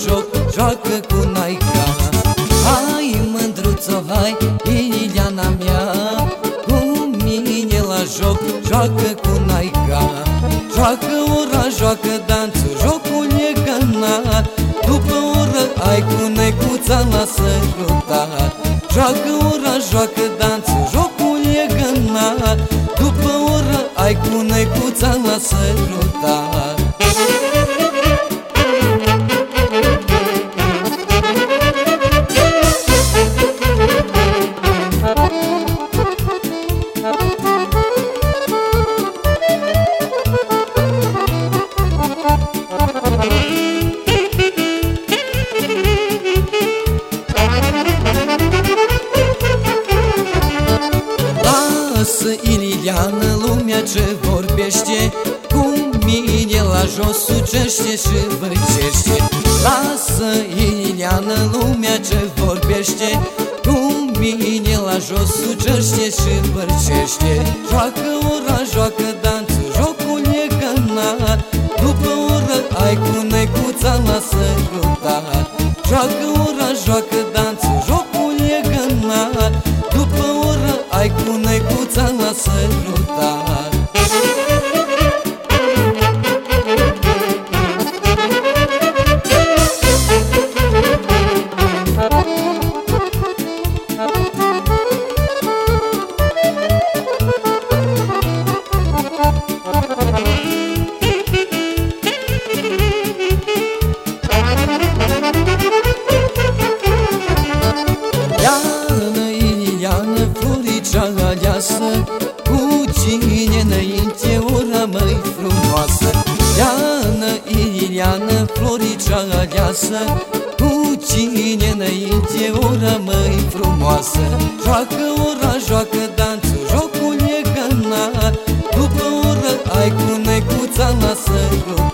joc, joacă cu naica. Hai mândruțo, hai, Iliana mea, cu mine la joc, joacă cu naica. Joacă ora, joacă danțul, jocul e gănat. După oră ai cu necuța la sărutat. Joacă ora, joacă danțul, jocul e gănat. După oră ai cu necuța la sărutat. Lasă, Iliana, lumea ce vorbește, cu mine la jos sucește și vârcește. Lasă, Iliana, lumea ce vorbește, cu mine la jos sucește și vârcește. Joacă ora, joacă danțul, jocul e gănat. După oră ai cu necuța la sărutat. Joacă ora, joacă danțul, jocul e gănat. După oră ai cu necuța la sărutat. Iană, Iliana, floricea aleasă, cu cine înainte ora mai frumoasă. Iană, Iliana, floricea aleasă, cu cine înainte ora mai frumoasă. Joacă ora, joacă danțul, jocul e gănat. După oră ai cu necuța la sărutat.